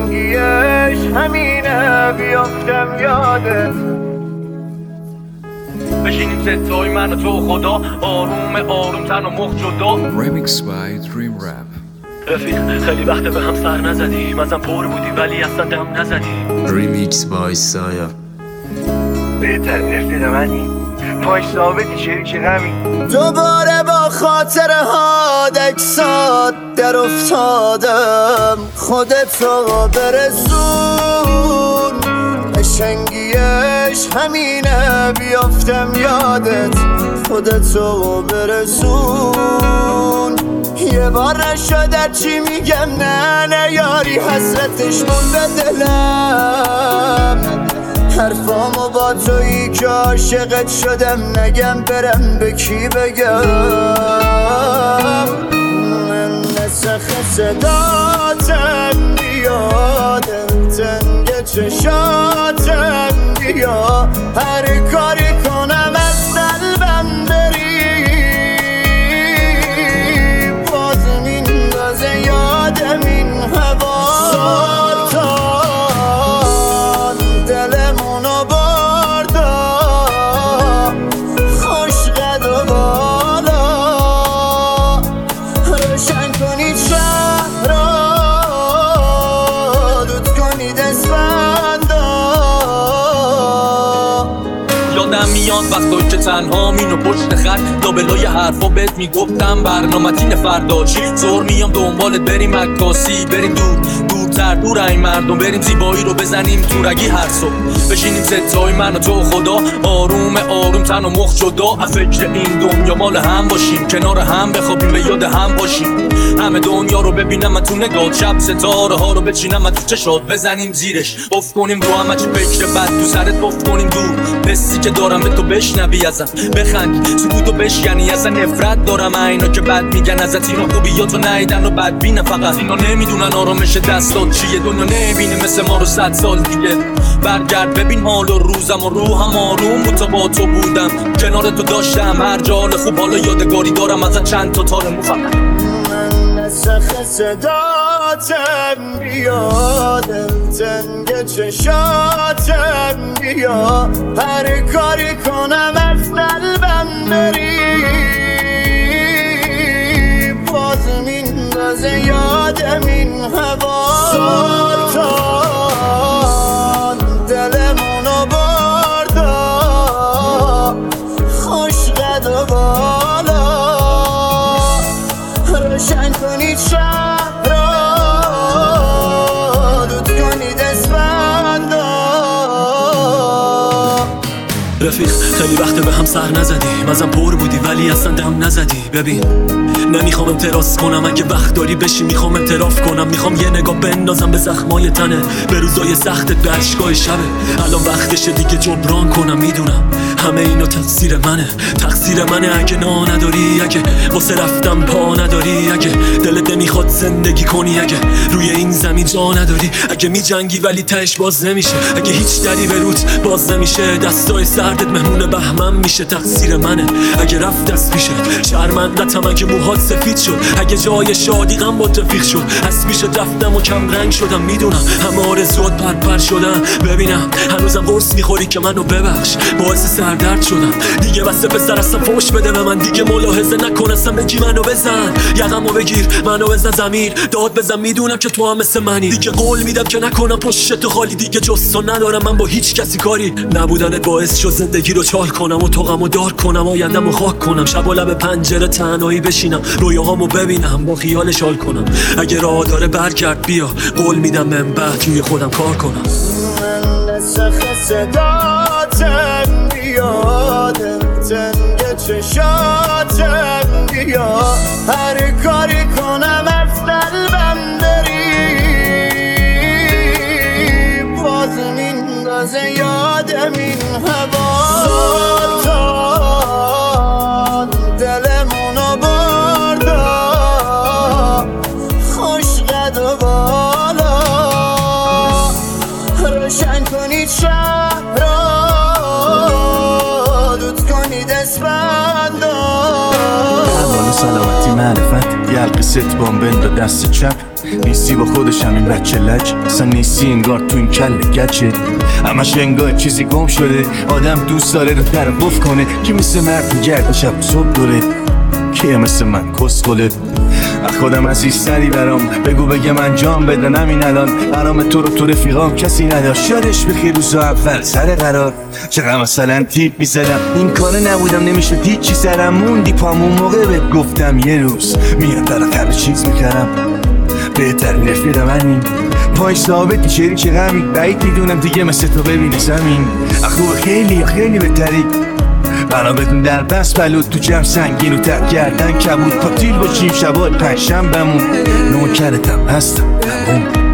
قشنگیش همینه بیافتم یادت. بشینیم ستای من و تو خدا، آروم آروم تن و مخ جدا. Remix by Dream Rap. رفیق خیلی وقت به هم سر نزدیم، ازم پر بودی ولی اصلا دم نزدیم. Remix by Saya. بهترین رفیق منی، پاش ثابتی شریک همین. دوباره با خاطره ها دکسات در افتادم، خودتو برسون قشنگیش همینه بیافتم یادت. خودتو برسون یه بار نشد چی میگم، نه یاری حسرتش مونده دلم. حرفامو با تویی که عاشقت شدم نگم برم به کی بگم. من نسخ صداتم بیا، دلتنگ چشاتم بیا، هر کاری کنم از قلبم بری، باز میندازه یادم این هوا. یادم میاد وقتایی که تنها مینو پشت خط لابلای حرفا بهت میگفتم برنامتین فردا چی. زور میام دنبالت بریم عکاسی، بریم دورتر دور این مردم، بریم زیبایی رو بزنیم تو رگی هر صبح. بشینیم ستای من و تو خدا، آروم آروم تن و مخ جدا. فکر این دنیا مال هم باشیم، کنار هم بخوابیم به یاد هم باشیم. همه دنیا رو ببینم من تو نگاه، شب ستاره ها رو بچینم من تو چشات، بزنیم زیرش افت کنیم رو همه چی فکر بد تو سرت افت کنیم دور. حسی که دارم به تو بشنوی ازم، بخند سکوتو بشکنی ازم. نفرت دارم اینا که بد میگن ازت، اینا خوبیاتو نیدن و بد بینن، فقط اینا نمیدونن آرامش دستات چیه. دنیا نمیبینه مثل ما رو 100 سال دیگه. برگرد ببین حال و روزم و روحم آروم بود تا با تو بودم، کنار تو داشتم هر جال خوب. حالا یادگاری دارم ازت چند تا تار مو فقط. من نسخ صداتم بیا، دلتنگ چشاتم بیا، هر کاری کنم از قلبم بری، باز میندازه یادم این هوا. سلطان دلمونو بردا، خوش قد و بالا، روشن کنید شهر را، دود کنید اسفندا. رفیق خیلی وقت به هم سر نزدیم، ازم پر بودی ولی اصلا دم نزدی. ببین نمیخوام اعتراض کنم، اگه وقت داری بشی میخوام اعتراف کنم. میخوام یه نگاه بندازم به زخمای تنه، به روزای سختت، به اشکای شبه. الان وقتشه دیگه جبران کنم، میدونم همه اینو تقصیر منه اگه نا نداری، اگه واسه رفتم پا نداری، اگه دلت نمیخواد زندگی کنی، اگه روی این زمین جا نداری، اگه میجنگی ولی تهش باز نمیشه، اگه هیچ دری به روت باز نمیشه، دستای سردت مهمون بهمن میشه. تقصیر منه اگه رفت دست پیشه، شرمندتم اگه موهات سفید شد، اگه جای شادی غم با رفیق شد. از پیشت رفتم و کم رنگ شدم، میدونم همه آرزوات پرپر شدن. ببینم هنوزم قرص میخوری که منو ببخش، باعث سردرد شدم دیگه. بسه پسر اصلا فوش بده به من، دیگه ملاحظه نکن اصلا بگی منو بزن، یقمو بگیر منو بزن زمین، داد بزن. میدونم که تو هم مثل منی، دیگه قول میدم که نکنم پشت تو خالی. دیگه جز تو ندارم من با هیچ کسی کاری، نبودنت باعث شد زندگی رو چال کنم و طاقمو دار کنم، آیندمو خاک کنم. شب و لب پنجره تنهایی بشینم، رویاهامو ببینم با خیال شال کنم. اگه راه داره برگرد بیا، قول میدم من بعد روی خودم کار کنم. من نسخ صداتم بیا، دلتنگ چشاتم بیا، هر کاری کنم از قلبم بری، باز میندازه یادم این هوا. سلطان دلمونو بردا، خوش قد و بالا، روشن کنید شهر را، دود کنید اسفندا. سلامتی معرفت یلق ستبان بند دست چپ نیستی با خودش همین بچه لج اصلا نیستی انگار تو این کل گچه همش انگار چیزی گم شده آدم دوست داره رو ترقف کنه کی مثل مرد میگرد شب صبح دوره کیه مثل من کس گله خودم عزیزتری برام بگو بگم انجام بدن همین الان برام تو رو تو رفیقام کسی نداشت شادش بخیر روزا اول سر قرار چقدر مثلا تیپ میزدم این کاره نبودم نمیشه هیچی سرم موندی پامون موقع بهت گفتم یه روز میاد بالاخره چیز میکردم بهتر رفیقم همین پای ثابت شری که غمی بعید میدونم دیگه مثل تو ببینی زمین خوب خیلی بهتری بنا بدون در بس بلود تو جمع سنگین و تر کردن کبود پاتیل باشیم شبای پنجشنبه‌مون نوکرتم هستم تموم